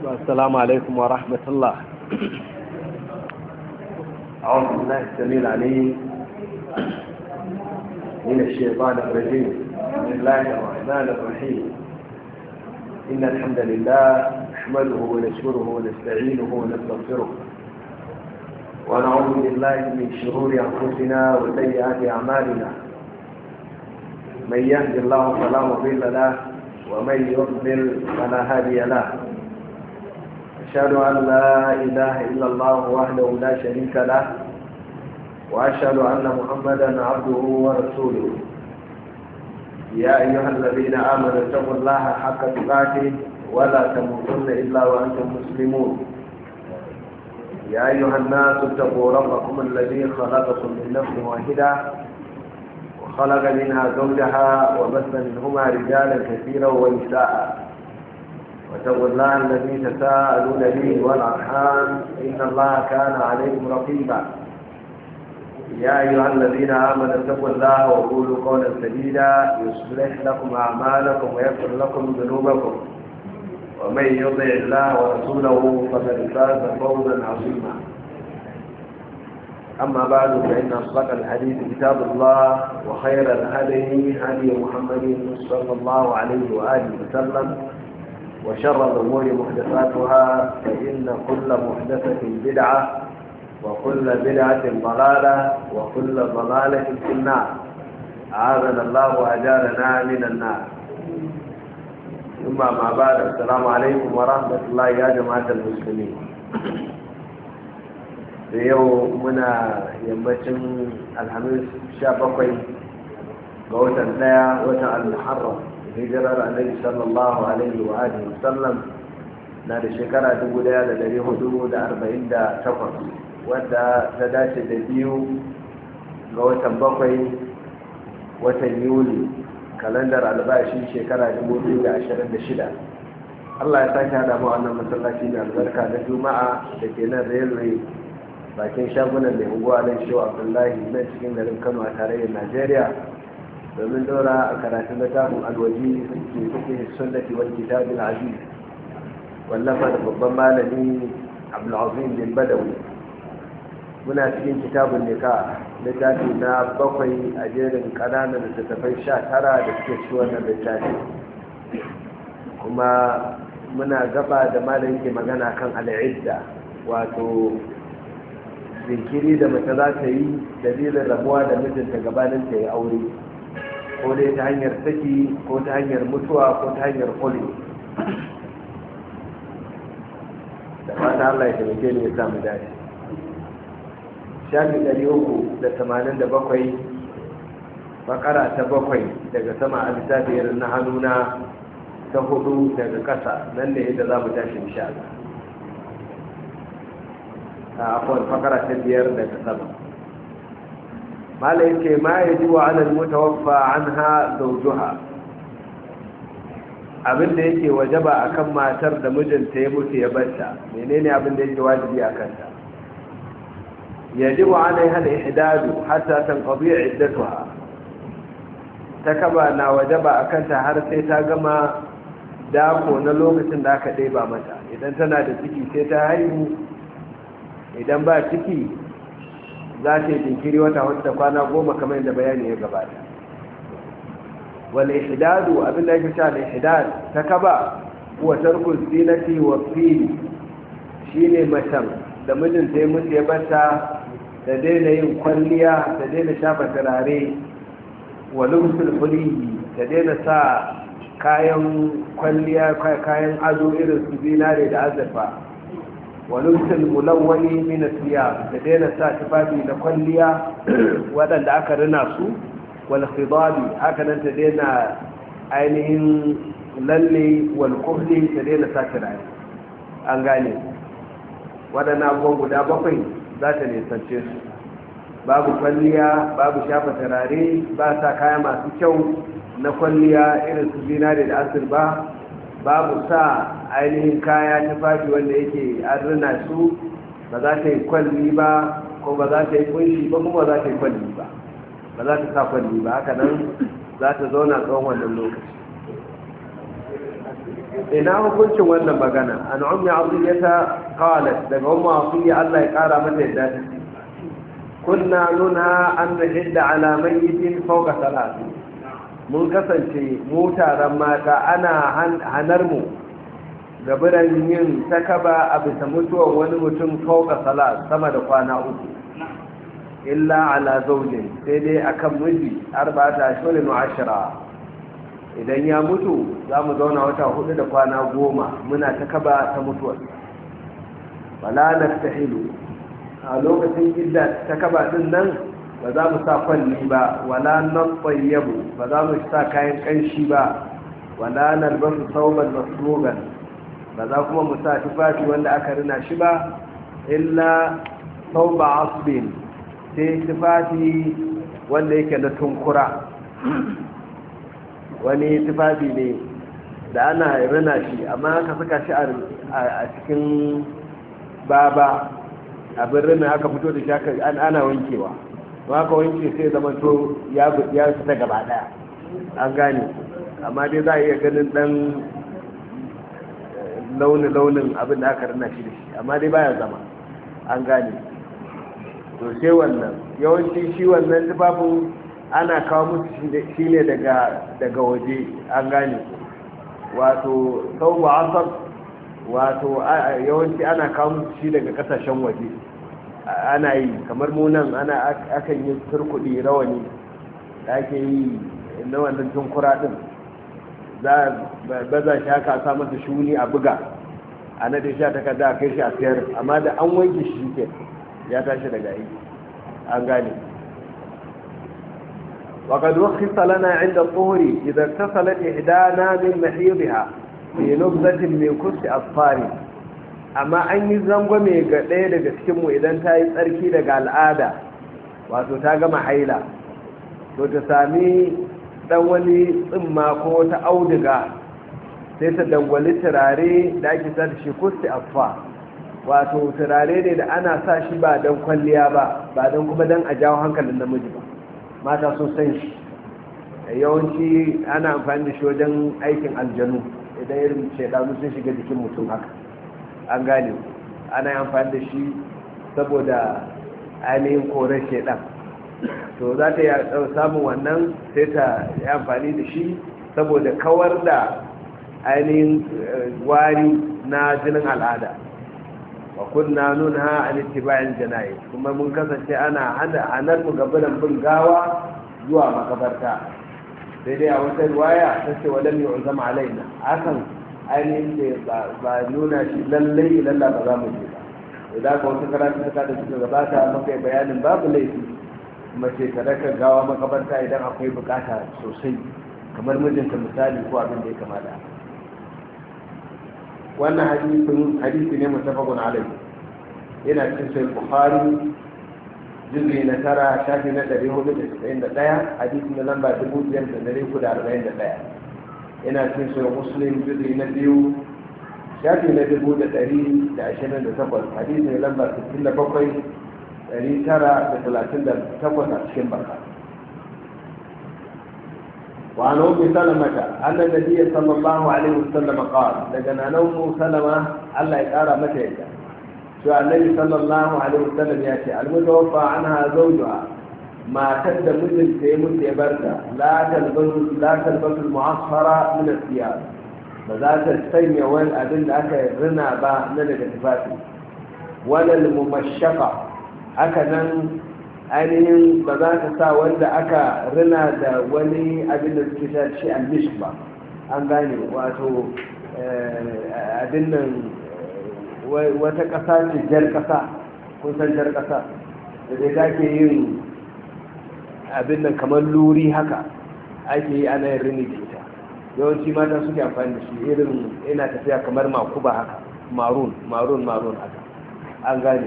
السلام عليكم ورحمة الله. أعوذ بالله السميع العليم من الشيطان الرجيم. بسم الله الرحمن الرحيم. إن الحمد لله نحمده ونشكره ونستعينه ونستغفره ونعوذ بالله من شرور أنفسنا وسيئات أعمالنا. من يهد الله فلا مضل له ومن يضلل فلا هادي له. أشهد أن لا إله إلا الله وحده لا شريك له وأشهد أن محمدا عبده ورسوله. يا أيها الذين آمنوا اتقوا الله حق تقاته ولا تموتن إلا وأنتم مسلمون. يا أيها الناس اتقوا ربكم الذي خلقكم من نفس واحدة وخلق منها زوجها وبث منهما رجالا كثيرا ونساء واتقوا الله الذي تساءلون به والأرحام إن الله كان عليكم رقيبا. يا أيها الذين آمنوا اتقوا الله وقولوا قولا سديدا يصلح لكم أعمالكم ويغفر لكم ذنوبكم ومن يطع الله ورسوله فقد فاز فوزا عظيما. أما بعد فإن أصدق الحديث كتاب الله وخير الهدي هدي محمد صلى الله عليه وآله وسلم وشر الأمور محدثاتها فإن كل محدثة بدعة وكل بدعة ضلالة وكل ضلالة في النار. أعاذنا الله وأجارنا من النار. ثم ما بعد السلام عليكم ورحمة الله يا جماعة المسلمين. يومنا يمتن الخميس 17 ga watan 1 watan al-Muharram hijirar Annabi sallallahu alaihi wa alihi wasallam na da shekara 1448 wadda ta dace da 2 ga watan 7 watan Yuli kalandar albashi shekara 2026. Allah ya sake hada mu wannan masallaci mai albarka na Juma'a da ke nan railway bakin shagunan da unguwa nan Shehu Abdullahi nan cikin garin Kano a tarayyar Najeriya domin dora a karatun littafin alwaji ke fiqh sunnati wal kitab al aziz wallafa da babban malami Abdul Azim bin Badawi. Muna cikin kitabun nikah littafi na 7 a jerin kananan littattafai 19 da suke ci wannan littafi, kuma muna gaba da malam ke magana kan al'idda, wato zinkiri da mace za ta yi dalilin rabuwa da mijinta gabanin ta yi aure, ko dai ta hanyar saki ko ta hanyar mutuwa ko ta hanyar kuli. Da fata Allah ya taimake ni ya samu dace. Shafi 387 bakara ta 7 daga sama a littafiyar na hannuna ta 4 daga ƙasa, nan ne yadda za mu tashi insha Allah. akwai fakara ta 5 daga sama. malai ce ma ya ji wa alal mutawaffa anha zawjuha, abinda yake wajaba akan matar da mijinta ya mutu ya barta. Menene abinda yake wajibi akan ta? yajibu alaiha al-ihdadu hatta tanqadi iddatuha, takaba na wajaba akan ta har sai ta gama dako na lokacin da aka ɗeba mata. Idan tana da ciki sai ta haihu, idan ba ciki za ta yi jinkiri wata kwana 10 kamar yadda bayani ya gabata. wal ihdadu abin da yake cewa ihdad ta kaba huwa tarku zinati wa fili, shine macen da mijinta ya mutu ya bata da daina yin kwalliya, da daina shafa turare, wa lubsul huliyi, da daina sa kayan kwalliya, kayan ado irin su zinare da azurfa, wa lubsul mulawwani min asiyab, da daina sa tufafi na kwalliya waɗanda aka rina su, wal khidabi, haka nan ta daina ainihin lalle, wal kuhli, ta daina sa turare. An gane waɗannan abubuwan guda 7 za ta nisance su. Babu kwalliya, babu shafa turare, ba sa kaya masu kyau na kwalliya irin su zinare da azurfa, babu sa ainihin kaya tufafi wanda yake an rina su. Ba za ta yi kwalli ba, ko ba za ta yi kunshi ba, kuma ba za ta yi kwalli ba, ba za ta sa kwalli ba. Haka nan za ta zauna tsawon wannan lokaci. ina hukuncin wannan magana an ummi aziyata qalat daga ummu aziya Allah ya kara mata yadda ta kunna nunha an nahidda ala mayyitin fawqa salat mun kasance mu taron mata ana hanar mu gabaran yin takaba a bisa mutuwar wani mutum fawqa salat sama da kwana uku illa ala zawjin sai dai akan miji 14 wa 10 idan ya mutu za mu zauna wata 4 da kwana 10 muna takaba ta mutuwar wala nastahilu a lokacin idda takaba din nan ba za mu sa kwalli ba wala natayyabu ba za mu sa kayan kanshi ba wala nalbasu thawban masrugan ba za kuma mu sa tufafi wanda aka rina shi ba illa thawba asbin sai tufafi wanda yake na tunkura wani tufafi ne da ana rina shi amma ka saka shi a cikin baba abin rina aka fito da shi ana wankewa ba ka wanke sai zama to ya fita gaba daya an gane amma dai za a iya ganin dan launin abin da aka rina shi da shi amma dai baya zama an gane to sai wannan yawanci shi wannan tufafin ana kawo musu shi ne daga waje an gane wato sauwa asab wato yawanci ana kawo musu shi daga kasashen waje ana yi kamar munan akan yi turkudi rawani da ake yi na wannan tunkura din ba za shi haka a sa masa shuni a buga a nade shi a takarda a kai shi a sayar amma da an wanke shi ke ya tashi daga aiki an gane وقد رخص لنا عند الطهر إذا اتصلت إحدانا من محيضها في نبذة من كس أصفار أما أن يزنغ من قدير جسكم إذا انتهي تركي لك العادة وتتاقم حيلة وتسامي دولي ثم قوة أودغا سيتدولي تراري لأجي تدشي كس أصفار wato turare ne da ana sa shi ba don kwalliya ba don kuma don a jawo hankalin namiji ba mata sun san shi yawanci ana amfani da shi wajen aikin aljanu idan irin shaidanu sun shiga jikin mutum haka an gane ana amfani da shi saboda ainihin koren shaidan to za ta yi samun wannan sai ta yi amfani da shi saboda kawar da ainihin wari na jinin al'ada wa kunna nunha an ittiba'il jana'iz kuma mun kasance ana hanar mu gaban bin gawa zuwa makabarta sai dai a wata riwaya ta ce walam yu'zam alaina akan ainihin ba nuna shi lallai lalla ba za mu je ba idan ka wata karatu ta da suka gabata muka yi bayanin babu laifi mace ta raka gawa makabarta idan akwai bukata sosai kamar mijinta misali ko abin da ya kamata wannan hadisi ne mutafakun alai yana cikin sai bukhari juzi na 9 shafi na 491 hadisi na lamba 5341 yana cikin sai muslim juzi na 2 shafi na 128 hadisi na lamba 67 938 a cikin baka وعن أم سلمة أن النبي صلى الله عليه وسلم قال لجنا نوم سلمة الله يقارى متى شو النبي صلى الله عليه وسلم يأتي المتوفى عنها زوجها ما تد مدن تيمت يبرد لا تلبس المعصفرة من الثياب بذات السيم وين أدل أكا رنا با نلك تفاتي ولا الممشقة أكا ainihin ba za ka sa wanda aka rina da wani abin da suke sha shi almish ba an gane wato abin nan wata ƙasa ce jar ƙasa kun san jar ƙasa da dai za ke yin abin nan kamar luri haka ake yi ana yin rini da ita yawanci mata suke amfani da shi irin ina tafiya kamar makuba haka marun haka an gane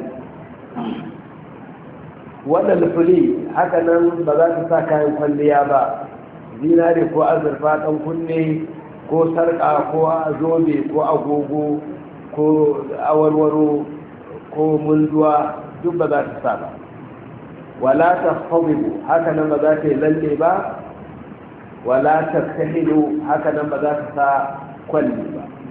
wannan fili haka nan ba za ta sa kayan kwalliya ba zinare ko azurfa ɗan kunne ko sarƙa ko zobe ko agogo ko awarwaro ko munduwa duk ba za ta sa ba wala ta fabibu haka nan ba za ta yi lalle ba wala ta kahilu haka nan ba za ta sa kwalli ba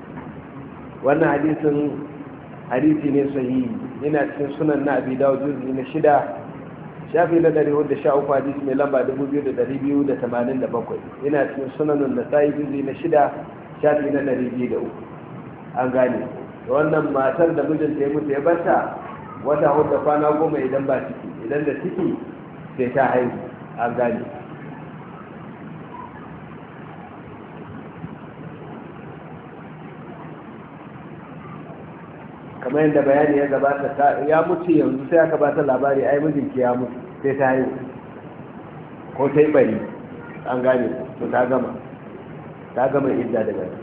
wannan hadisi ne sahihi, yana cikin sunan na Abi Dawud juz'i na 6 shafi na 413 hadisi mai lamba 2287, yana cikin sunan Nasa'i juz'i na 6 shafi na 203. an gane wannan matar da mijinta ya mutu ya barta wata hudu kwana 10 idan ba ciki, idan da ciki sai ta haihu. an gane kamar yadda bayani ya gabata ya mutu yanzu sai aka bata labari ai mijinki ya mutu sai ta haihu ko ta yi bari. an gane to ta gama idda daga nan.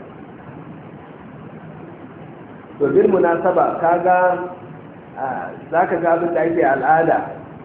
to bil munasaba kaga zaka ga abin da ake al'ada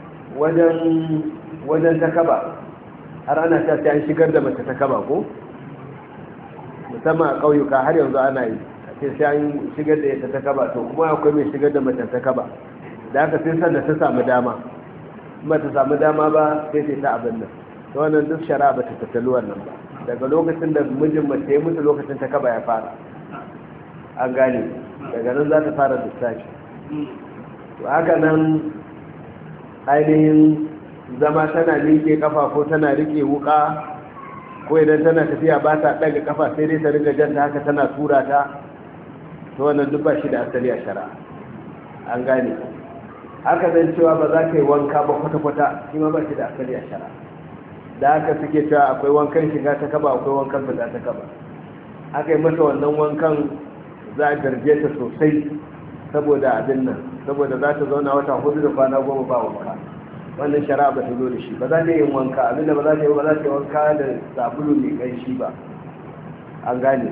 wajen takaba har ana ta an shigar da mace takaba ko musamman a ƙauyuka har yanzu ana yi sai an shigar da ita takaba, to kuma akwai mai shigar da mace takaba da aka sai sanda ta samu dama, ba ta samu dama ba sai ta abin nan. to wannan duk shari'a ba ta tattali wannan ba, daga lokacin da mijin mace ya mutu lokacin takaba ya fara. an gane daga nan za ta fara lissafi. to haka nan ainihin zama tana miƙe kafa ko tana rike wuka, ko idan tana tafiya ba ta ɗaga kafa sai dai ta riga janta haka tana tura ta, to wannan duk ba shi da asali a shari'a. an gane haka zan cewa ba za ka yi wanka ba kwata-kwata, shi ma ba shi da asali a shari'a. da haka suke cewa akwai wankan shiga ta kaba, akwai wankan fita ta kaba. aka yi mata wannan wankan za a garje ta sosai saboda abin nan, saboda za ta zauna wata 4 da kwana 10 ba wanka. wannan shari'a ba ta zo da shi, ba za ta yi wanka, abinda ba za ta yi wanka da sabulu mai ƙanshi ba. an gane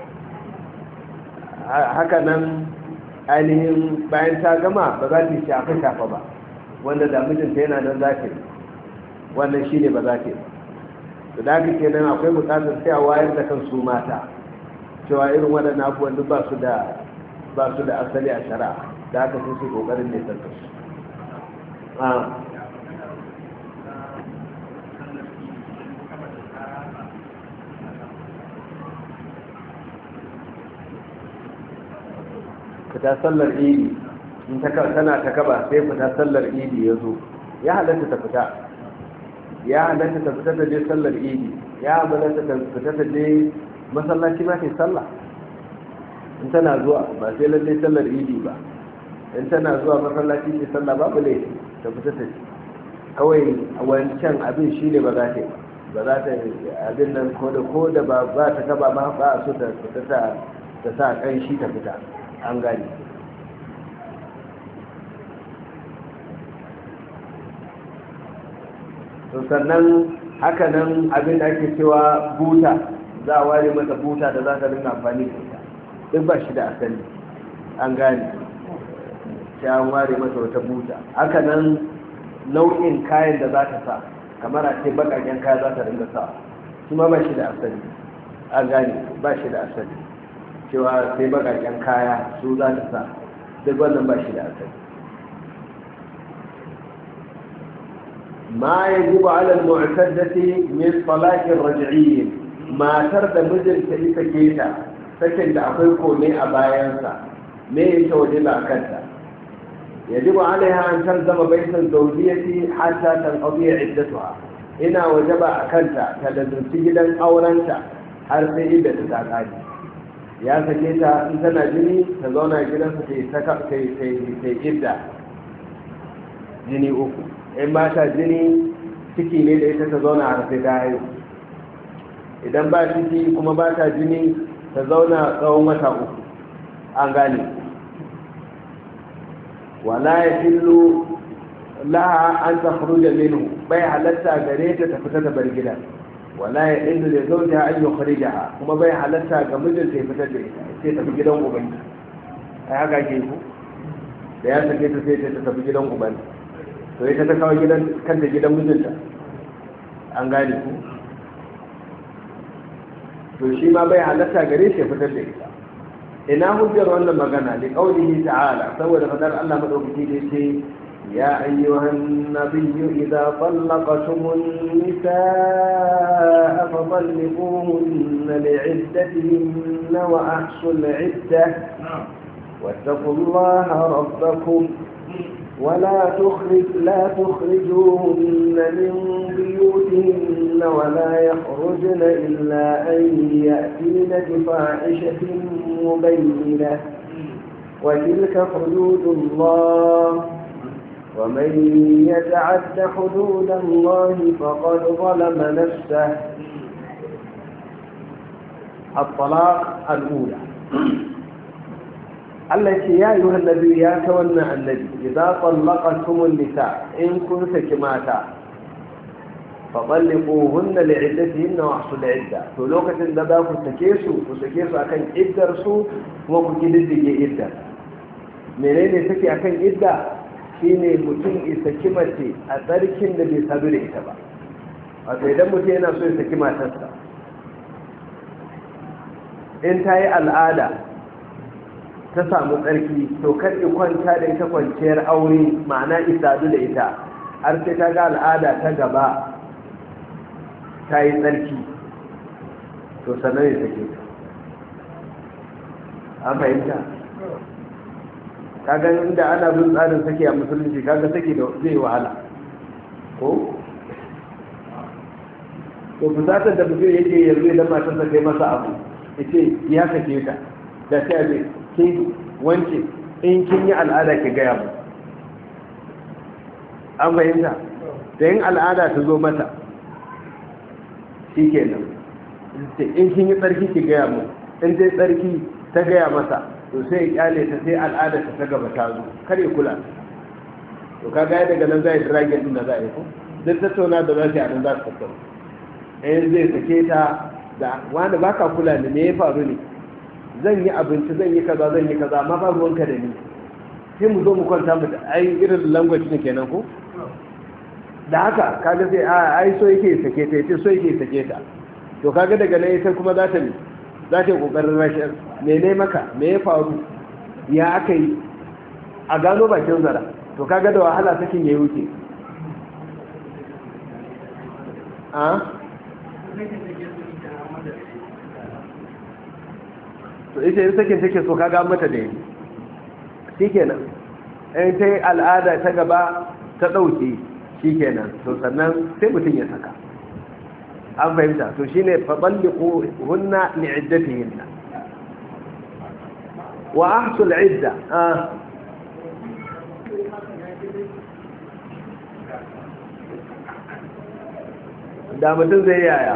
haka nan ainihin bayan ta gama ba za ta yi shafa ba, wanda da mijinta yana nan za ta yi, wannan shi ne ba za ta yi. da haka kenan akwai bukatar sai a wayar da kan su mata cewa irin waɗannan abubuwan duk ba su da asali a shari'a, da haka sun su ƙoƙarin ne ta su. fita sallar idi in tana ta kaba sai fita sallar idi ya zo, ya halatta ta fita ta je sallar idi, ya halatta ta fita ta je masallaci ma ta yi sallah in tana zuwa, ba sai lalle sallar idi ba. in tana zuwa masallaci ta sallah babu laifi ta fita ta ce, kawai wancan abin shi ne ba za ta yi ba za ta yi abin nan ko da ba ta kaba ma ba a so ta fita ta sa kan shi ta fita. an gani to sannan haka nan abin da ake cewa buta, za a ware mata buta da za ta rinka amfani da ita, duk ba shi da asali. an gani sai an ware mata wata buta. haka nan nau'in kayan da za ta sa, kamar a ce bakaken kaya za ta rinka sa, su ma ba shi da asali. an gani ba shi da asali cewa sai bakaken kaya su za ta sa, duk wannan ba shi da asali. ma ya guba alal mu'taddati min talaqir raj'iyyin, matar da mijinta ita ke ta sakin da akwai kome a bayansa, me yake wajiba a kanta? yajibu alaiha an talzama baitan zawjiyati hatta tanqadi iddatuha, ina wajaba a kanta ta lazumci gidan aurenta har sai idda ta kare. ya sake ta in tana jini ta zauna gidansa ta yi idda jini 3, in ba ta jini ciki ne da ita ta zauna har sai ta haihu. idan ba ciki kuma ba ta jini ta zauna tsawon wata 3. an gane wala ya fillu laha an ta da minhu, bai halatta gare ta fita ta bar gidan. wala ya illu da zauja an yi kharijaha, kuma bai halatta ga mijinta ya fitar da ita sai tafi gidan ubangi. ai haka ke ku da ya sake ta sai ta tafi gidan ubangi, to ita ta kawo kanta gidan mijinta. an gane ku to shi ma bai halatta gare shi ya fitar da ita ina hujjar wannan magana li qawlihi ta'ala saboda fadar Allah madaukaki da yake ya ayyuhan nabiyyu idza talaqtumun nisaa fa talliquhunna li'iddatihinna wa ahsul 'iddah wattaqullaha rabbakum ولا تخرجوهن من بيوتهن ولا يخرجن إلا أن يأتين بفاحشة مبينة وتلك حدود الله ومن يتعد حدود الله فقد ظلم نفسه. الطلاق الأولى Allah ce ya yi wani nabi ya ta wannan annabi idan tsallaka tumun nisa in kun saki mata faɓalliku hunna li'iddatihin na wasu la'idda to lokacin da za ku sake su akan iddarsu kuma ku kididdige iddar menene sake akan idda shine mutum ya saki mace a tsarkin da bai sadu da ita ba wato idan mutum yana so ya saki matarsa in ta yi al'ada ta samu tsarki to kan kwanta da ita kwanciyar aure ma'ana isadu da ita har sai ta ga al'ada ta gaba ta yi tsarki to sanar da take an fahimta kaga inda ana bin tsarin sake a musulunci kaga sake da zai wahala ko to fusatar da mutum yake yanzu idan matarsa kai masa abu yace ya sake ta da sai a ke wance in kin yi al'ada ki gaya mu an fahimta da yin al'ada ta zo mata shi kenan in kin yi tsarki ki gaya mu in ta yi tsarki ta gaya masa to sai ya kyale ta sai al'ada ta gaba ta zo kare kula to ka gaya daga nan za a yi dragin din da za a yi ko duk tattauna da za su yi a nan za su tattauna in zai sake ta da wani baka kula da me ya faru ne zan yi abinci zan yi kaza amma ba ruwanka da ni sai mu zo mu kwanta mu ai irin language ne kenan ko da haka kaga sai ai so yake sake ta yace so yake sake ta to kaga daga nan ita kuma za ta yi kokarin rashin mene maka me ya faru ya aka yi a gano bakin zara to kaga da wahala sakin ya wuce to ita yin sakin take so kaga mata da yi shi kenan in ta yi al'ada ta gaba ta ɗauke shi kenan to sannan sai mutum ya saka an fahimta to shi ne faɓalliku hunna li'iddatihinna wa ahsul idda da mutum zai yaya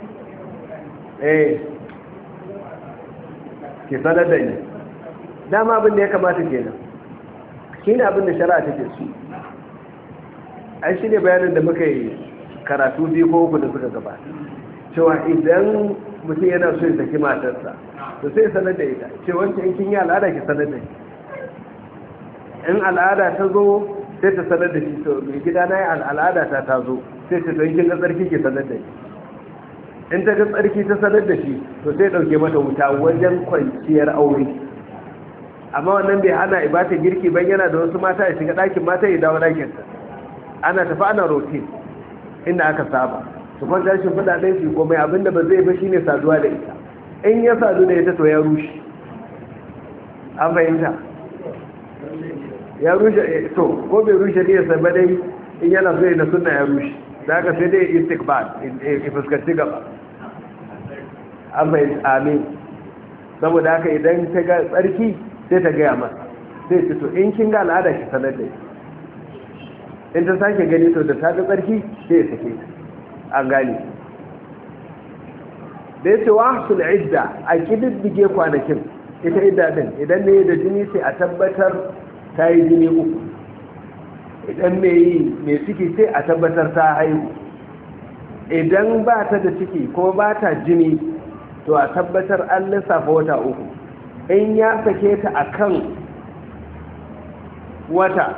ke sanar da ni dama abin da ya kamata kenan shi ne abin da shari'a take su ai shi ne bayanin da muka yi karatu biyu ko uku da suka gabata cewa idan mutum yana so ya saki matarsa to sai sanar da ita ce wancan in kin yi al'ada ki sanar da shi in al'ada ta zo sai ta sanar da shi to mai gida na yi al'ada ta zo sai ta don kin ga tsarki ki sanar da shi in ta ga tsarki ta sanar da shi to sai ɗauke mata wuta wajen kwanciyar aure amma wannan bai hana ibata girki ban yana da wasu mata ya shiga ɗakin mata ya dawo ɗakinsa ana tafi ana rotin inda aka saba su kwanta shi fada ɗaya su komai abinda ba zai ba shi ne saduwa da ita in ya sadu da ita to ya rushe an fahimta ya rushe to ko bai rushe ne ya saba dai in yana so na sunna ya rushe da aka sai dai istikbal ya fuskanci gaba an fahimta amin saboda haka idan ta ga tsarki sai ta gaya masa sai ce to in kin ga al'ada ki sanar da in ta sake gani to da ta ga tsarki sai ya sake an gane da ya ce wa hasul idda a kididdige kwanakin ita idda din idan ne da jini sai a tabbatar ta yi jini uku idan mai ciki sai a tabbatar ta haihu idan ba ta da ciki ko ba ta jini to a tabbatar an lissafa wata uku in ya sake ta akan wata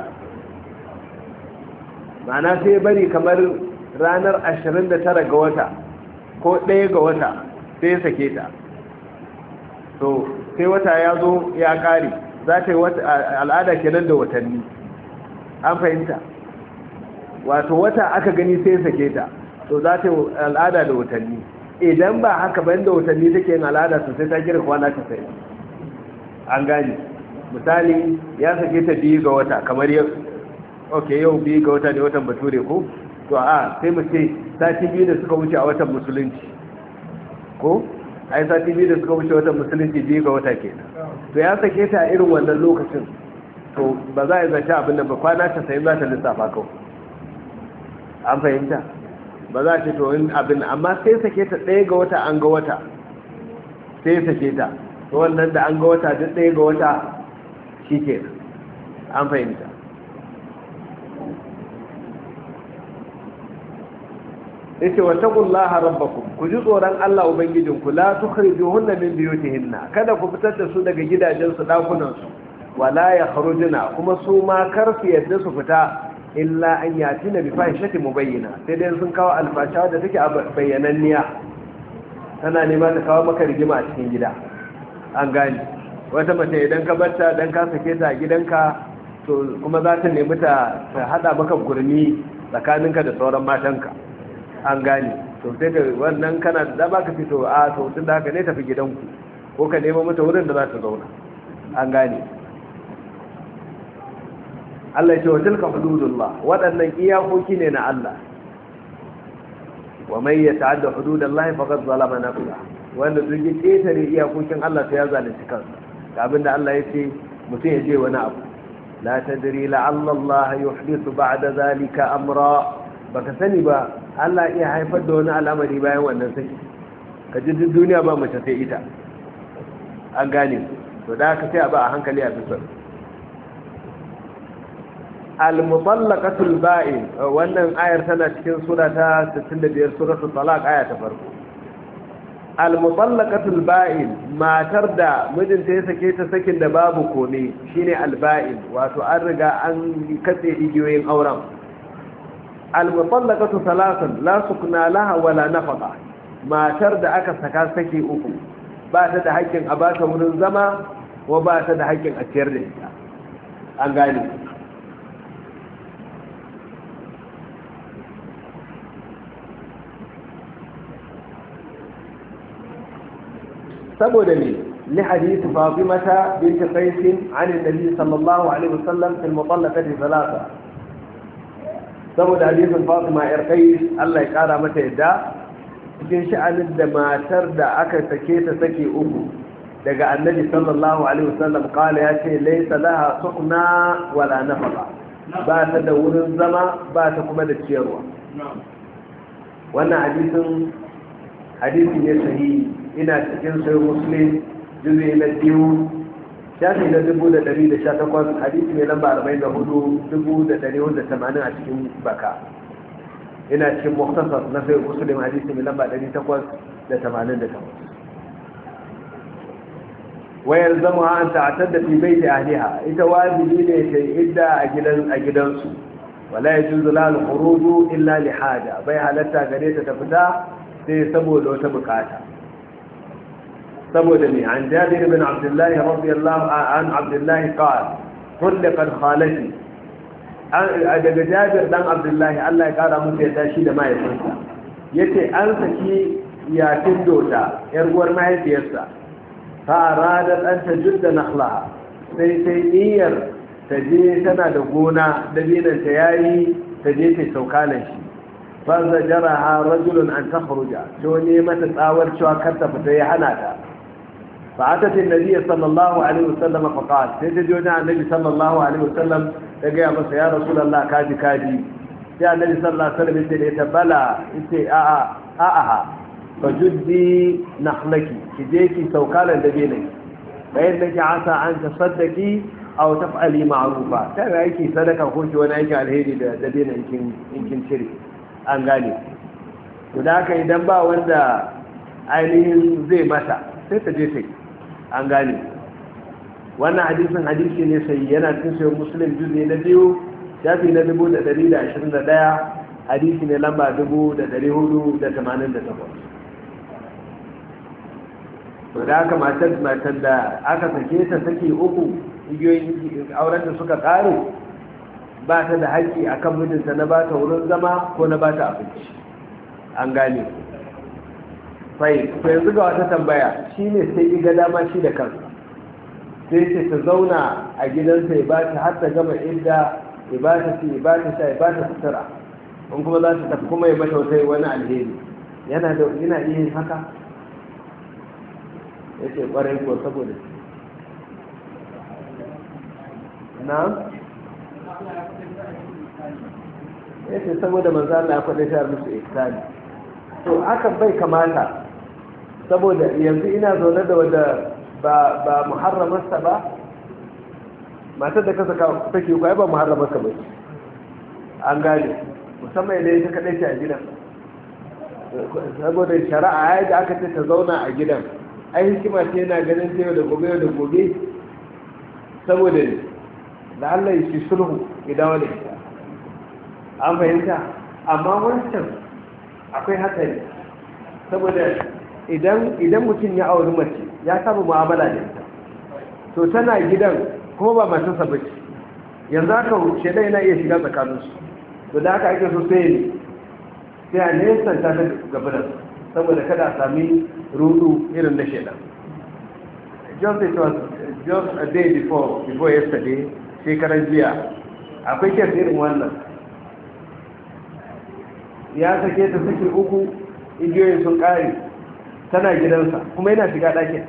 ma'ana sai bari kamar ranar 29 ga wata ko 1 ga wata sai sake ta to sai wata ya zo ya kare za ta yi al'ada kenan da watanni. An fahimta? Wato wata aka gani sai sake ta, to za ta yi al'ada da watanni. Idan ba haka bayan da watanni take yin al'ada sosai ta kira kwana 90. An gane. Misali ya sake ta 2 ga wata kamar yau, yau 2 ga wata ne, watan bature ko? To sai mu ce sati 2 da suka wuce a watan musulunci ko? Ai sati 2 da suka wuce watan musulunci 2 ga wata kenan. To ya sake ta irin wannan lokacin, to ba za a yi zata abin nan ba, kwana 90 za ta lissafa kawai. An fahimta? Ba za ce to in abin, amma sai sake ta 1 ga wata an ga wata, sai sake ta, to wannan da an ga wata duk 1 ga wata shi ke. An fahimta? yace wattaqullaha rabbakum, ku ji tsoron Allah ubangijinku, la tukhrijuhunna min buyutihinna, kada ku fitar da su daga gidajensu dakunan su, wala yakhrujuna, kuma su ma kar su yadda su fita illa an yatina bi fahishatin mubayyina, sai dai sun kawo alfasha da take a bayyananniya, tana nema ta kawo maka rigima a cikin gida. An gane, wata mace idan ka barta dan ka sake ta a gidanka, to kuma za ta nemi ta hada maka gurmi tsakaninka da sauran matanka. An gane, to sai da wannan kana da baka fito to tun da haka ne tafi gidanku, ko ka nema mata wurin da za ta zauna. An gane. Allah ya ce wa tilka hududullah, waɗannan iyakoki ne na Allah. Wa man yata'adda hududallahi faqad zalama nafsa, wanda duk ya ketare iyakokin Allah sai ya zalunci kansa. Ga abinda Allah ya ce mutum ya je wani abu, la tadri la'alla Allah yuhdithu ba'da zalika amra, baka sani ba Allah iya haifar da wani al'amari bayan wannan saki. Ka ji duk duniya ba mace sai ita. An gane, to da ka sai a ba a hankali a fisar. Al-mutallaqatul ba'in, wannan ayar tana cikin sura ta 65, suratul talaq, aya ta farko. Al-mutallaqatul ba'in, matar da mijinta ya sake ta sakin da babu kome, shine al-ba'in, wato an riga an katse igiyoyin auren. Al-mutallaqatu thalathan la sukna laha wala nafaqa, matar da aka saka saki 3, ba ta da haƙƙin a bata wurin zama, ko ba ta da haƙƙin a ciyar da ita. An gane. saboda ne li hadith Fatimata bint Qais an annabi sallallahu alaihi wasallam fil mutallaqati thalatha, saboda hadisin Fatima yar Qais Allah ya kara mata yadda cikin sha'anin da matar da aka sake ta sake 3 daga annabi sallallahu alaihi wasallam kala ya ce laysa laha suqna wala nafaqa, ba ta da wurin zama, ba ta kuma da ciyarwa. wannan hadisi ne sahihi, ina cikin sahih Muslim juzu na 2 shafi na 1118, hadisi ne lamba 44,480 a cikin baka. Ina cikin muktasar na sahih Muslim hadisi ne lamba 888. wayar zama an ta'attada fi baiti ahliha, ita wajibi ne ta idda a gidansu. wala yajuzu la al-khuruj illa li haja, bai halatta gare ta fita sai saboda wata bukata. saboda ne an Jabir bin Abdullah radiyallahu an Abdullah qala tulqat khalati, daga Jabir dan Abdullah Allah ya kara musu yadda shi da mahaifinsa yace an saki yatin dota yar uwar mahaifiyarsa, fa aradat an tajudda nakhlaha, sai niyyar ta je tana da gona dabinan ta yayi, ta je ta saukalan shi. fa zajaraha rajulun an takhruja, to ne mata tsawar cewa kar ta fita, ya hana ta. fa atat an-nabiy sallallahu alaihi wasallam fa qala, sai ta jona annabi sallallahu alaihi wasallam ta ga masa ya rasulullah kaji sai annabi sallallahu alaihi wasallam ya ce bala, yace a'a fajuddi nakhlaki, ki je ki saukalan dabinan, bayan da ki asa an tasaddaki aw taf'ali ma'rufa, kaga yake sadaka ko ki wani aiki alheri da dabinan kin cire. An gane. To da haka idan ba wanda ainihin zai mata sai ta je ta yi. An gane. wannan hadisi ne sai yana cikin sahih Muslim juzu na 2 shafi na 1121, hadisi ne lamba 1488. to da aka matan da aka sake ta saki uku igiyoyin auren da suka ƙare ba ta da haƙƙi akan mijinta na ba ta wurin zama ko na ba ta abinci. An gane fai to yanzu ga wata tambaya shine sai iga dama shi da kansa sai ce ta zauna a gidansa ya ba ta har ta gama idda ya ba ta ci ya ba ta sha ya ba ta sutura in kuma za ta tafi kuma ya mata wata wani alheri yana iya yin haka ya ce ƙwarai ko saboda na ya ce saboda manzo Allah ya faɗi ta musu ihsani to haka bai kamata saboda yanzu ina zaune da wanda ba muharramarsa ba matar da ka saka take kwai ba muharramarka ba an gane musamman idan ita kaɗai ce a gidan saboda shari'a ya da aka ce ta zauna a gidan ai hikima ce yana ganin ta yau da gobe saboda ne da Allah ya shi sulhu idan wani ita an fahimta amma wancan akwai hatsari saboda idan mutum ya auri mace ya saba mu'amala da ita to tana gidan kuma ba matarsa ba ce yanzu aka wuce da yana iya shiga tsakaninsu to da aka ake so sai a nesanta ta gabanar saboda kada a sami rudu irin na shaidan just a day before yesterday shekaran jiya akwai kes irin wannan ya sake ta sake uku igiyoyin sun kare tana gidansa kuma yana shiga ɗakin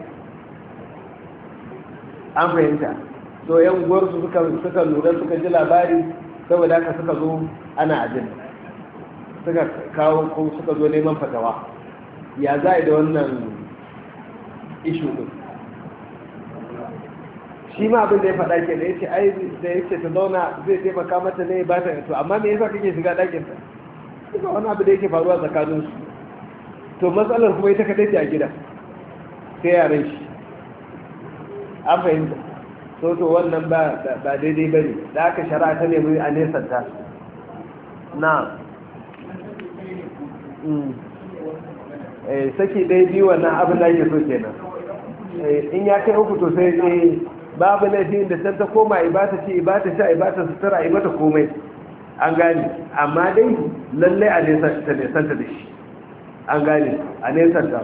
an fahimta so yan gwarsu suka lura suka ji labari saboda haka suka zo ana ajin suka kawo ko suka zo neman fatawa ya za da wannan ishu ɗin shi ma abin da ya faɗa ke da ya ce ai da ya ce ta zauna zai taimaka mata ne ba ta to amma me yasa kake shiga ɗakinta duka wani abu da yake faruwa tsakaninsu to matsalar kuma ita kadai a gida sai yaren shi an fahimta so to wannan ba daidai ba ne da aka shari'a ta nemi a nesanta na saki ɗaya biyu wannan abin da ake so kenan in ya kai uku to sai babu laifin da ta koma ibata ce ibata sha ibata sutura ibata komai an gane amma dai lallai a nesanta da shi an gane a nesanta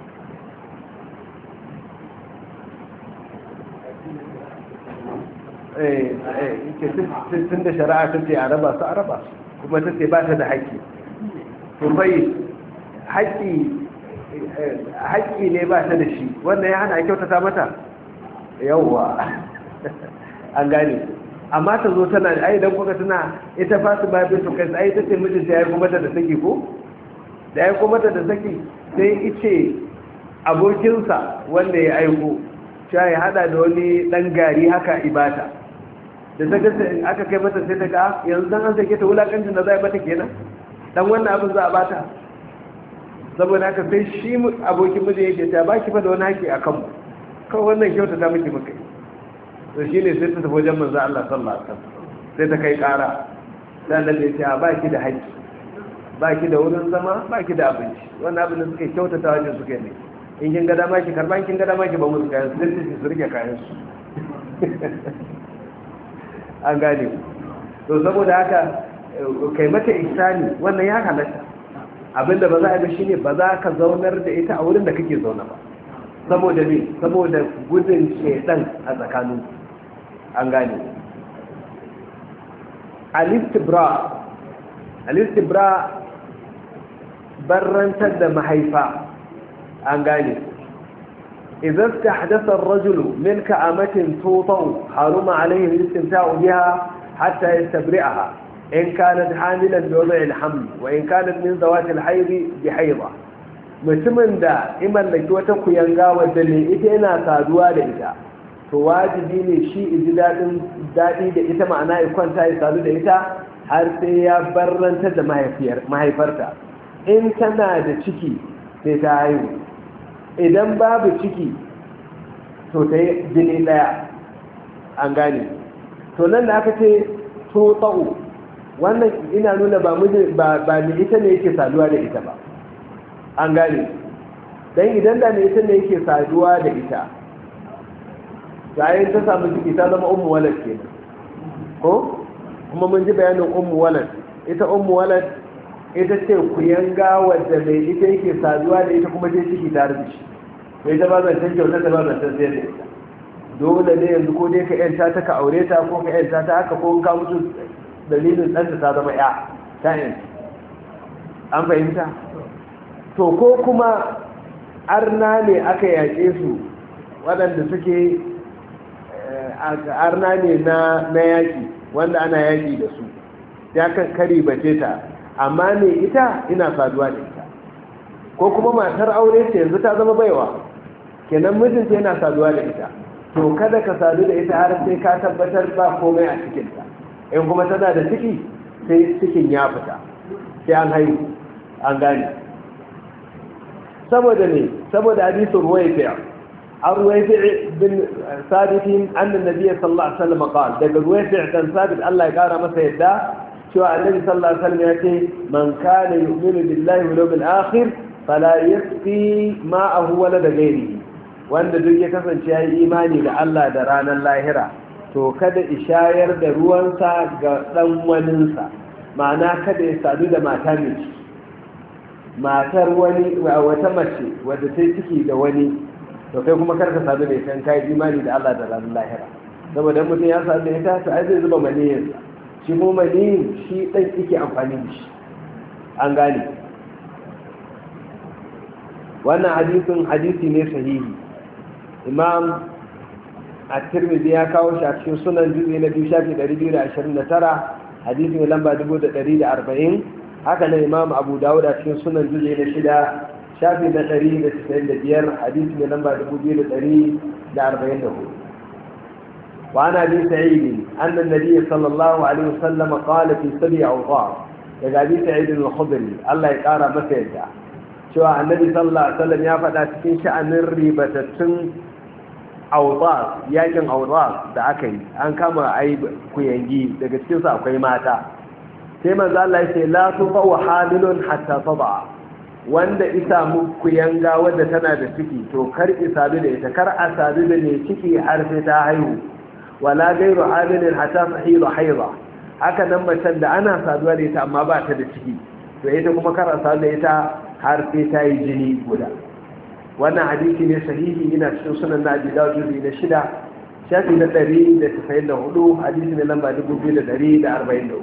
su tun da shari'a ta ce a raba su a raba kuma ta ce ba ta da haƙƙi to bai haƙƙi ne ba ta da shi wannan ya hana a kyautata mata yawwa an gane amma ta zo tana ai dan kuka tana ita fasu ba bai su kai ai ta ce mijinta ya yi kuma ta da saki ko da ya yi kuma ta da saki sai ice abokinsa wanda ya aiko cewa ya hada da wani dan gari haka ibata da ta gasa aka kai mata sai ta ga yanzu dan an sake ta wulakancin da za a mata kenan dan wannan abin za a bata saboda haka sai shi abokin miji yake ta baki fa da wani haƙi a kanmu kawai wannan kyauta ta miki maka to shi ne sai ta tafi wajen manzo Allah sallallahu alaihi wasallam sai ta kai ƙara sai Allah ya ce ba ki da haƙi ba ki da wurin zama ba ki da abinci wannan abin da suka kyautata wajen suka ne in kin ga dama ki karban kin ga dama ki ba musu kayan su rike kayan su an gane to saboda haka kai mata ihsani wannan ya halatta abinda ba za a yi shine ba za ka zaunar da ita a wurin da kake zauna ba saboda me saboda gudun shedan a tsakanin an gane al-istibra barrantar da mahaifa an gane إذا استحدث الرجل من كأمة توطأ حرم عليه الاستمتاع بها حتى يستبرئها إن كانت حاملا بوضع الحمل وإن كانت من ذوات الحيض بحيضة mutumin da imallaki wata kuyanga wadda ne ita yana saduwa da ita to wajibi ne shi iji daɗi da ita ma'ana ya kwanta ya sadu da ita har sai ya barrantar da mahaifarta in tana da ciki sai ta haihu idan babu ciki to ta yi jini ɗaya an gane to nan da aka ce to tsawo wannan ina nuna ba ni ita ne yake saduwa da ita ba an gane dan idan da ne ita ne yake saduwa da ita yayin ta samu ciki ta zama ummu walad kenan ko kuma mun ji bayanin ummu walad ita ummu walad ita ce kuyanga wadda mai ita yake saduwa da ita kuma ce ciki tare da shi mai ta ba zancen kyautar da ba zancen sayar da ita dole ne yanzu ko dai ka yanta ta ka aure ta ko ka yanta ta haka ko ka mutu dalilin ɗanta ta zama ya ta yanta an fahimta to ko kuma arna ne aka yaƙe su waɗanda suke arna ne na yaƙi wanda ana yaƙi da su ya kan kari bace ta amma ne ita ina saduwa da ita ko kuma matar aure ce yanzu ta zama baiwa kenan mijinta yana saduwa da ita to kada ka sadu da ita har sai ka tabbatar ba komai a cikinta in kuma tana da ciki sai cikin ya fita sai an haihu an gane saboda ne saboda hadisin ruwaifi an ruwaifi bin sabitin annan nabiya sallallahu alaihi wasallam qal daga ruwaifi dan sabit Allah ya kara masa yadda cewa annabi sallallahu alaihi wasallam ya ce man kana yu'minu billahi wal yawmil akhir fala yasqi ma'ahu wala da ghairihi wanda duk ya kasance ya yi imani da Allah da ranar lahira to kada ishayar da ruwansa ga dan waninsa ma'ana kada ya sadu da mata mai matar wani wata mace wadda ta ciki da wani to kai kuma karka sadu da ita kai imani da Allah da ranar lahira saboda mutum ya sadu da ita to ai zai zuba maniyinsa shi kuma maniyin shi dan yake amfani da shi an gane wannan hadisi ne sahihi imam at-tirmidhi ya kawo shi a cikin sunan juzi na 2229 hadisi mai lamba 1140 haka nan imam abu dawud a cikin sunan juzi na 6 shafi na 195 hadisi mai lamba 2144 wa ana bi sa'id anna an-nabiy sallallahu alaihi wasallam qala fi sabi awqaf daga bi sa'id al-khudri Allah ya kara masa yadda cewa annabi sallallahu alaihi wasallam ya faɗa cikin sha'anin ribatattun awqaf yakin awqaf da aka yi an kama ai kuyangi daga cikin su akwai mata sai manzo Allah ya ce la tufa hamilun hatta tada wanda isa mu kuyanga wanda tana da ciki to kar isabi da ita kar asabi da ne ciki har sai ta haihu wala gairu hamilin hatta sahilu haida haka nan macen da ana saduwa da ita amma ba ta da ciki to ita kuma kar asabi da ita har sai ta yi jini guda wannan hadisi ne sahihi ina cikin sunan na Abi Dawud juzu na 6 shafi na 194 hadisi ne lamba 2143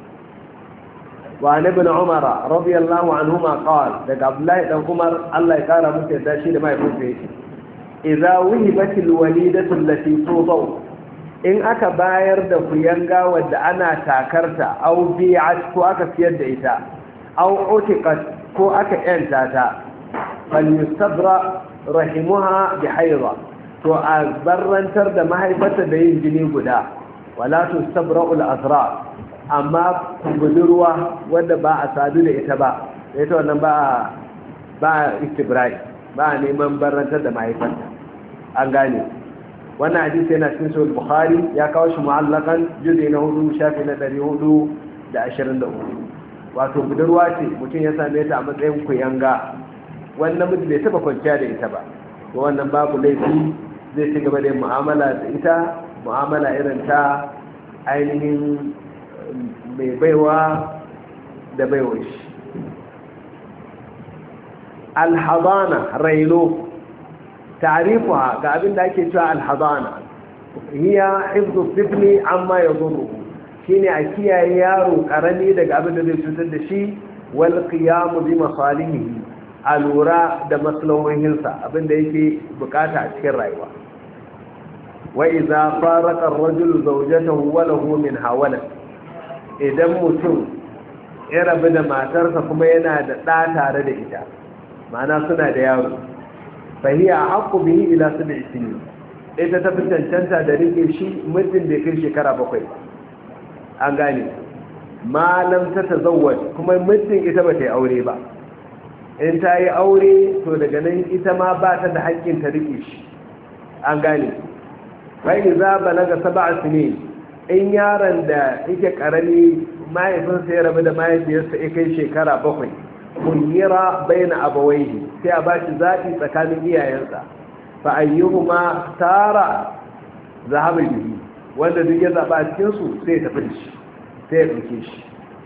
wa an ibn Umar radiyallahu anhuma qala daga Abdullah dan Umar Allah ya kara musu yadda shi da mai fufe idza wuhibatil walidatu allati tudau in aka bayar da kuyanga wadda ana takarta au bi'at ko aka siyar da ita au utiqat ko aka yanta ta falyustabra rahimuha bi haida to a barrantar da mahaifarta da yin jini guda wala tustabra al-azra amma budurwa wanda ba a sadu da ita ba ita wannan ba istibrai ba neman barrantar da mahaifarta an gane wannan hadisi yana cikin sahih bukhari ya kawo shi mu'allakan juz'i na 4 shafi na 423 wato budurwa ce mutum ya same ta a matsayin kuyanga wannan miji bai taba kwanciya da ita ba to wannan babu laifi zai ci gaba da mu'amala da ita mu'amala irin ta ainihin mai baiwa da baiwa shi alhadana raino ta'rifuha ga abin da ake cewa alhadana hiya hifdhu tifli amma yadurruhu shine a kiyaye yaro karami daga abin da zai cutar da shi wal qiyam bi masalihi alura da maslahohinsa abin da yake bukata a cikin rayuwa wa idza faraqa ar-rajulu zawjatahu wa lahu min hawala idan mutum ya rabu da matarsa kuma yana da ɗa tare da ita ma'ana suna da yaro fahiya haqqu bihi ila 7 sinin ita ta fi cancanta da rike shi mutum da kai shekara 7 an gane malam ta tazawwaj kuma mutum ita ba ta yi aure ba in ta yi aure to daga nan ita ma ba ta da haƙƙin ta rike shi an gane bai za balaga 7 sinin in yaron da yake karami mahaifinsa ya rabu da mahaifiyarsa ya kai shekara 7 kunyira baina abawaihi sai a bashi zaɓi tsakanin iyayensa fa ayyuhuma tara zahaba bihi, wanda duk ya zaɓa a cikinsu sai ya tafi da shi sai ya ɗauke shi.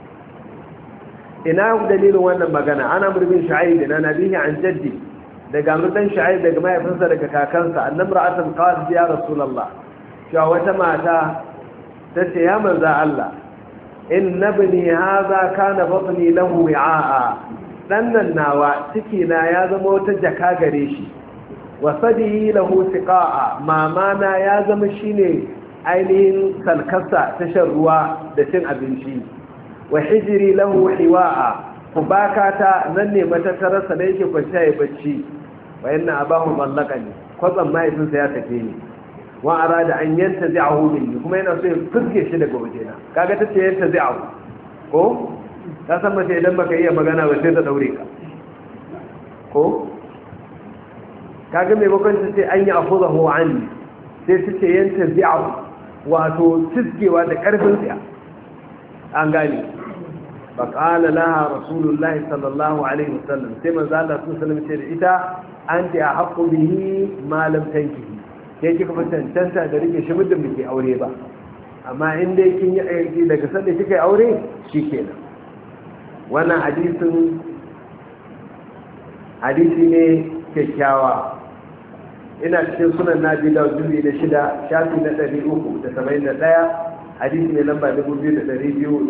ina dalilin wannan magana? ana murbin sha'ib na nabihi an jaddi, daga murdan sha'ib daga mahaifinsa daga kakansa, annam ra'atan qalat ya rasulullah, cewa wata mata ta ce ya manza Allah, inna ibni hadha kana batni lahu wi'a'a, dan nan nawa ciki na ya zama wata jaka gare shi, wa sadihi lahu siqa'a, mama na ya zama shine ainihin salkarsa ta shan ruwa da cin abinci, wa hijri lahu hiwa'a, kubakata nan ne matattararsa da yake kwanciya ya bacci, wa yanna abahu mallaqani, kwatsan mahaifinsa ya sake ni, wa arada an yantazi'ahu minni, kuma yana so ya fuske shi daga wajena. Kaga tace yantazi'ahu ko ka san mace idan baka iya magana ba sai ta daure ka ko kaga mai bakon ta ce an yi akhudhu anni, sai tace yantazi'ahu, wato tiskewa da karfin tsiya. an gane فقال لها رسول الله صلى الله عليه وسلم سيما زال الله صلى الله عليه وسلم إتا أنت أحق به ما لم تنكه sai kika fi cancanta da rike shi muddin muke aure ba, amma in dai kin yi aiki daga sanda kika yi aure shikenan. wannan hadisi ne kyakkyawa, ina cikin sunan nabi da juzi na 6 shafi na 371, hadisi ne lamba 2259.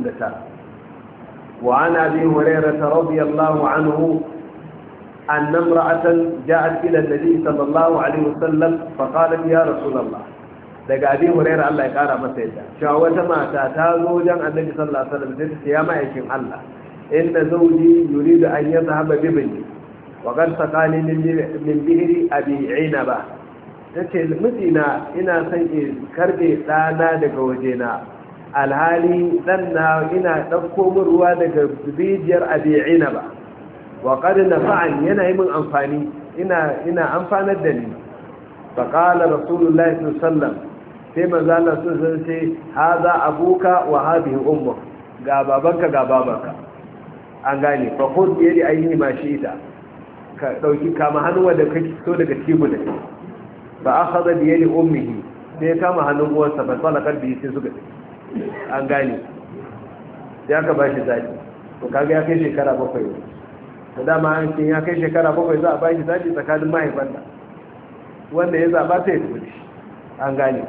وعن أبي هريرة رضي الله عنه أن امرأة جاءت إلى النبي صلى الله عليه وسلم فقالت يا رسول الله. daga Abi Hurairah Allah ya kara masa yadda cewa wata mata ta zo wajen Annabi sallallahu alaihi wasallam sai ta ce ya ma'aikin Allah, inna zawji yuridu an yadhhaba bi bani wa qad saqani min bihri abi Inaba. tace mijina ina son in karbe dana daga wajena, alhali dan na ina dauko min ruwa daga rijiyar abi Inaba, wa qad nafa'an yana yi min amfani, ina amfanar da ni. fa qala rasulullahi sallallahu alaihi wasallam, sai manzo Allah sun ce haza abuka wa hadhihi ummuk, ga babanka ga babanka. an gane fa khud yadi ayni ma shi'ita, ka dauki kama hannu wanda kake so daga cikin da fa akhadha bi yadi ummihi, sai kama hannun uwarsa fa salakar bi sai suka an gane sai aka bashi zaki. to kaga ya kai shekara 7 da dama an ce ya kai shekara 7 za a bashi zaki tsakanin mahaifanta, wanda ya zaba sai ya tafi. an gane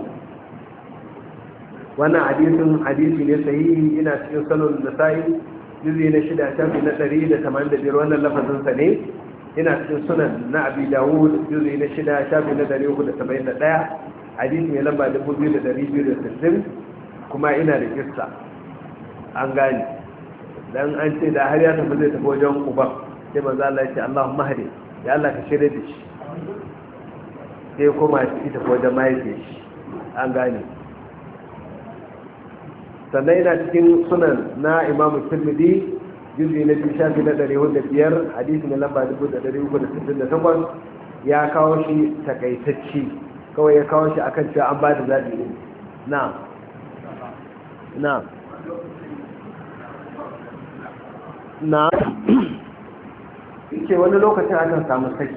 wannan hadisi ne sahihi, ina cikin sunan nasa'i juzi na 6 shafi na 185, wannan lafazin sa ne. ina cikin sunan na abi dawud juzi na 6 shafi na 371, hadisi ne lamba 2260, kuma ina da kissa. an gane dan an ce da har ya tafi zai tafi wajen uban, sai manzo Allah ya ce Allahumma hadi, ya Allah ka shirye da shi, sai kuma ya tafi wajen mahaifiyar shi. an gane sannan yana cikin sunan na imamu tirmidhi juzi na 2 shafi na 405, hadisi na lamba 1368, ya kawo shi takaitacci, kawai ya kawo shi akan cewa an ba da zaɓi ne. na ce wani lokacin akan samu saki,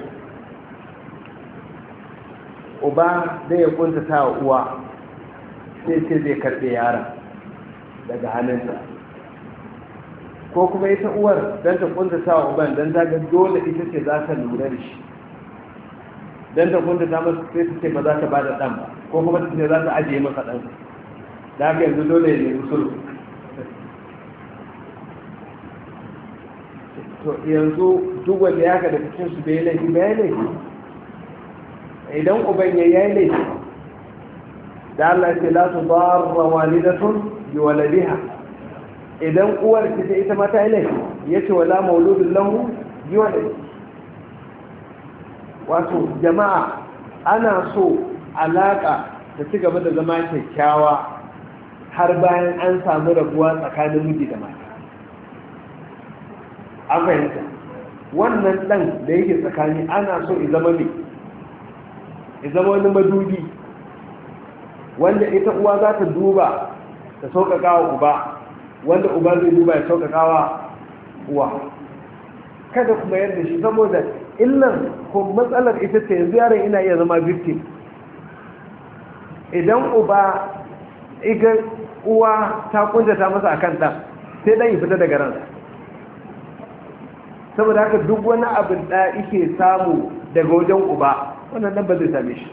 uba zai ya kuntata wa uwa, sai ce zai karɓe yaron daga hannunsa, ko kuma ita uwar don ta kuntata wa uban don ta ga dole ita ce za ta lura da shi, don ta kuntata masa sai ta ce ba za ta ba da ɗan ba, ko kuma ta ce za ta ajiye masa ɗan, da haka yanzu dole ya nemi sulhu. to yanzu duk wanda ya ga daga cikin su bai laifi ba ya laifi, idan uban ya yi laifi da Allah ce la tudarra walidatun bi waladiha, idan uwar ta ita ma ta yi laifi yace wala mauludun lahu bi waladi. wato jama'a ana so alaka ta ci gaba da zama kyakkyawa har bayan an samu rabuwa tsakanin miji da mata. an fahimta wannan dan da yake tsakani ana so izama ne, izama wani madubi wanda ita uwa za ta duba ta sauƙaƙa wa uba, wanda uba zai duba ya sauƙaƙa wa uwa. kada kuma yarda shi, saboda illan ko matsalar ita ce yanzu yaron ina iya zama victim. Idan uba iga uwa ta kuntata masa akan ɗan, sai ɗan yi fita daga ransa. Saboda haka duk wani abin da yake samu daga wajen uba, wannan ɗan ba zai same shi.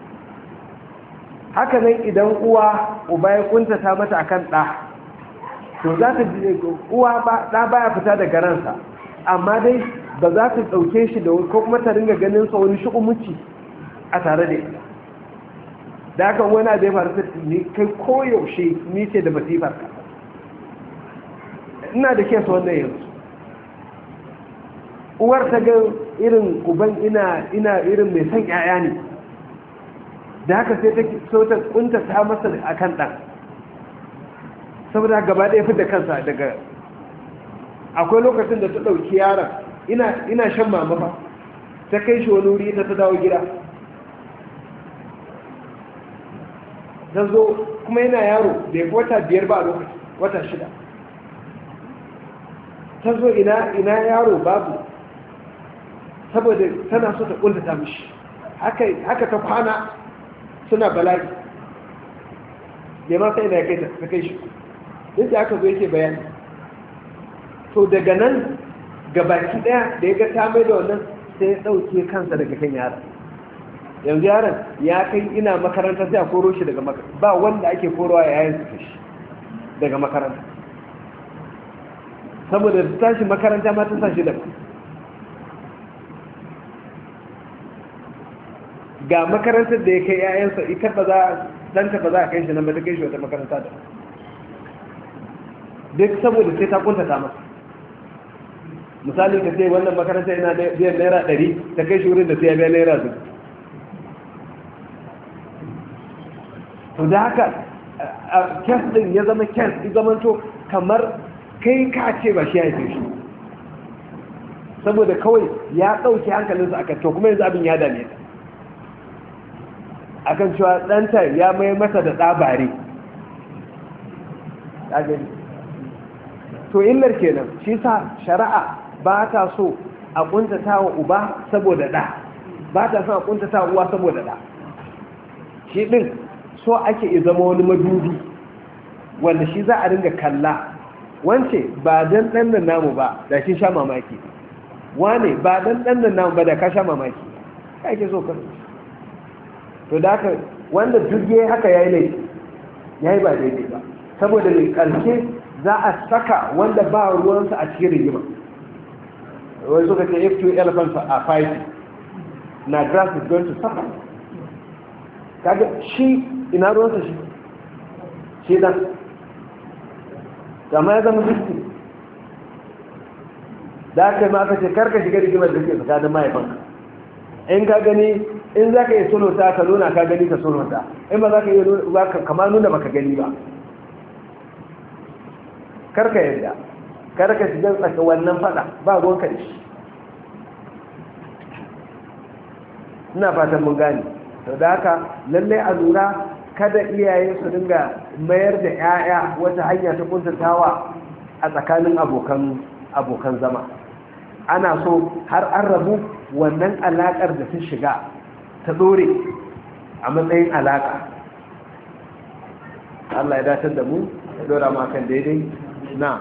Haka nan idan uba ya kuntata mata akan ɗa, to za ta ji uwa ɗa baya fita daga ransa, amma dai ba za ta ɗauke shi da ko kuma ta ringa ganin sa wani shi'umuci a tare da ita. Da haka wani abu ya faru ta ni kai koyaushe ni ce da masifar ka. Ina da kesa wannan yanzu. Uwar ta ga irin uban ina irin mai son 'ya'ya ne, da haka sai ta so ta kunta ta masa akan ɗan, saboda gaba ɗaya fi da kansa daga. Akwai lokacin da ta ɗauki yaron ina shan mama ba, ta kai shi wani wuri ta dawo gida, ta zo kuma yana yaro da ya wata 5 ba a lokaci, wata 6. ta zo ina yaro babu, saboda tana so ta kuntata mishi. Haka ta kwana suna bala'i, da ma sai da ya kai ta kai shi, yadda aka zo yake bayani. To daga nan gabaki daya da ya ga ta mai da wannan, sai ya ɗauke kansa daga kan yaron. Yanzu yaron ya kai ina makaranta sai a koro shi daga makaranta, ba wanda ake korowa yayin su shi daga makaranta, saboda ta tashi makaranta ma ta sa shi daga. Ga makarantar da ya kai yayansa ita ɗanta ba za a kai shi nan ba, ta kai shi wata makaranta da duk saboda sai ta kuntata masa. Misali ka ce wannan makaranta yana biyan naira 100, ta kai shi wurin da sai ya biya naira 2. to da haka kes din ya zama kes ya zama to kamar kai ka ce ba shi ya haife shi, saboda kawai ya ɗauki hankalinsa akan. To kuma yanzu abin ya dame ta akan cewa ɗanta ya mai masa da ɗabare. To illar kenan, shi sa shari'a ba ta so a ƙuntata wa uba saboda ɗa, ba ta so a ƙuntata wa uwa saboda ɗa. Shi ɗin so ake zama wani madubi wanda shi za a ringa kalla. Wance ba don ɗannan namu ba da shi sha mamaki, wane ba don ɗannan namu ba da ka sha mamaki, ka ake so ka. To da haka wanda duk yayi haka yayi laifi, yayi ba daidai ba, saboda mai ƙarshe za a saka wanda ba ruwansa a cikin rigima. Wani suka ce if two elephants are fighting, na grass is going to suffer. Kaga shi ina ruwansa shi dan kama ya zama jiski. Da aka yi ma aka ce karka shiga rigimar da ke tsakanin mahaifanka. In ka gani, in za ka yi sulota ka nuna ka gani ka sulota, in ba za ka yi kama nuna baka gani ba. Karka yadda, karka shiga tsaka wannan fada ba ruwanka da shi. Ina fatan mun gani. Sau da haka lallai a lura kada iyaye su dinga mayar da 'ya'ya wata hanya ta kuntatawa a tsakanin abokan zama. Ana so har an rabu wannan alaƙar da ta shiga ta dore a matsayin alaƙa. Allah ya datar da mu ya dora makan daidai. Na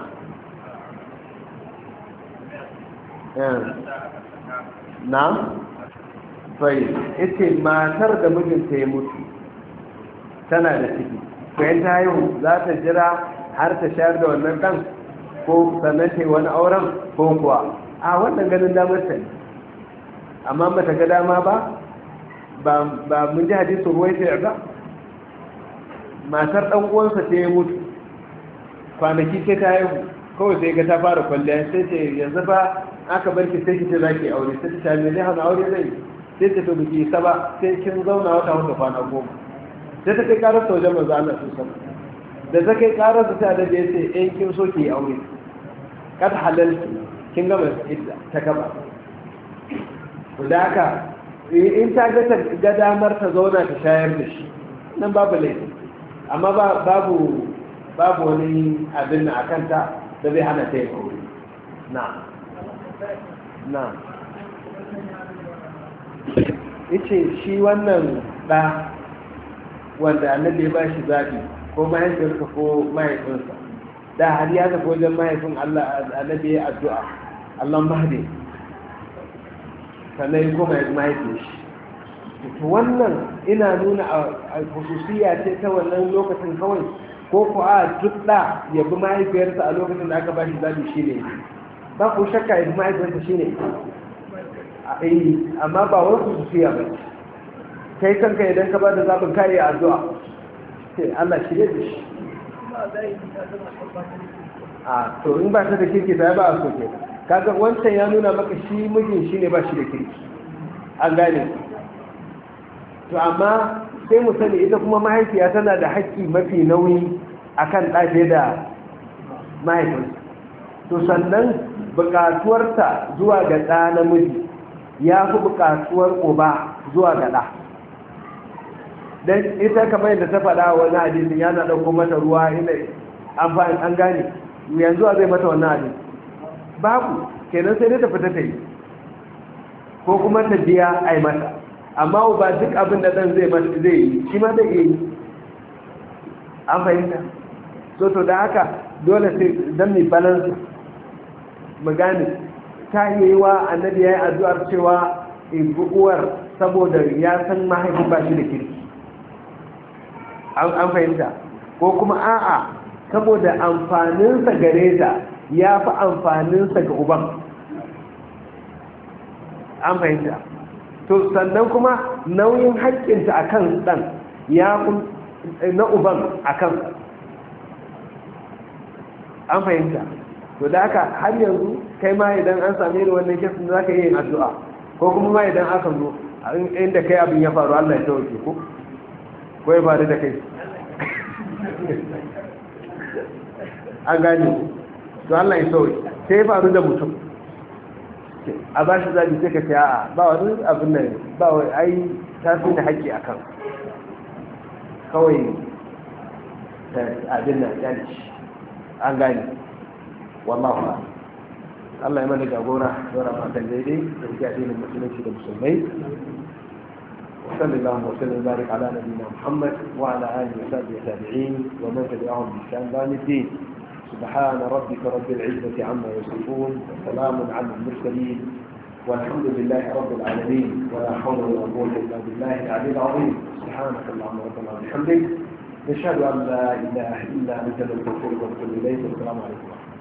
sai ita matar da mijinta ya mutu tana da ciki, bayan ta haihu za ta jira har ta shayar da wannan ɗan, ko sannan ta yi wani auren ko kuwa a wannan ganin damar ta ne. Amma mata ga dama ba mun ji hadisun ruwai ta yarda. Matar ɗan uwansa ta yi mutu kwanaki sai ta haihu, kawai sai ga ta fara kwalliya, sai ce yanzu ba aka barki sai ki ce za ki aure, sai ta ne zai hana aure zai, sai ta to biki isa ba sai kin zauna wata kwana 10. sai ta kai karar ta wajen manzo Allah sun da ta kai karar ta da ya ce in kin so ki aure kad halalki kin gama idda ta gaba. Da haka in ta ga damar ta zauna ta shayar da shi nan babu laifi, amma babu wani abin na akanta da zai hana ta yi aure. Na na ice shi wannan ɗa wanda annabi ya ba shi zaɓi ko mahaifiyarsa ko mahaifinsa da har ya tafi wajen mahaifin Allah annabi ya addu'a Allah mahdi sannan ya koma ya mahaifin shi to wannan ina nuna a hususiya ce ta wannan lokacin kawai ko ku a duk da ya bi mahaifiyarsa a lokacin da aka ba shi zaɓi shi ne ba ku shakka ya bi mahaifiyarsa shi ne amma ba wani hususiya ba kai kanka idan ka ba da zaɓin kare addu'a sai Allah shirye da shi a to in ba ta da kirki ta ba a so ke kaga wancan ya nuna maka shi mijin shi ne ba shi da kirki an gane to amma sai mu sani ita kuma mahaifiya tana da haƙƙi mafi nauyi akan ɗaje da mahaifinsa to sannan buƙatuwarta zuwa ga ɗa namiji ya fi buƙatuwar uba zuwa ga ɗa don ita kamar yadda ta faɗa wani hadisin yana ɗauko mata ruwa ina amfani an gane yanzu a zai mata wannan hadisi babu kenan sai dai ta fita ta yi ko kuma ta biya a yi mata amma ba duk abin da ɗan zai yi shi ma zai iya yi an fahimta so to da haka dole sai don mai balance mu gane ta iya yi wa annabi ya yi addu'ar cewa uwar saboda ya san mahaifin ba shi da kirki an fahimta ko kuma a'a saboda amfaninsa gare ta ya fi amfaninsa ga uban an fahimta to sannan kuma nauyin haƙƙinta a kan ɗan ya fi na uban a kan an fahimta to da haka har yanzu kai ma idan an same da wannan kesin za ka yi yin addu'a ko kuma ma idan aka zo inda kai abin ya faru Allah ya tauke ko ya faru da kai an gane to Allah ya tauke sai ya faru da mutum a ba shi zaɓi sai ka ce a'a ba wani abin nan ba wai ai ta fi da haƙƙi a kan kawai da abin nan ya ci an gane wallahu Allah ya mana jagora dora fatan daidai da wuce addinin musulunci da musulmai وصلى الله وسلم وبارك على نبينا محمد وعلى اله وصحبه التابعين ومن تبعهم بإحسان الى يوم الدين سبحان ربك رب العزة عما يصفون وسلام على المرسلين والحمد لله رب العالمين ولا حول ولا قوة إلا بالله العلي العظيم سبحانك اللهم ربنا وبحمدك نشهد أن لا إله إلا أنت نستغفرك ونتوب إليك والسلام عليكم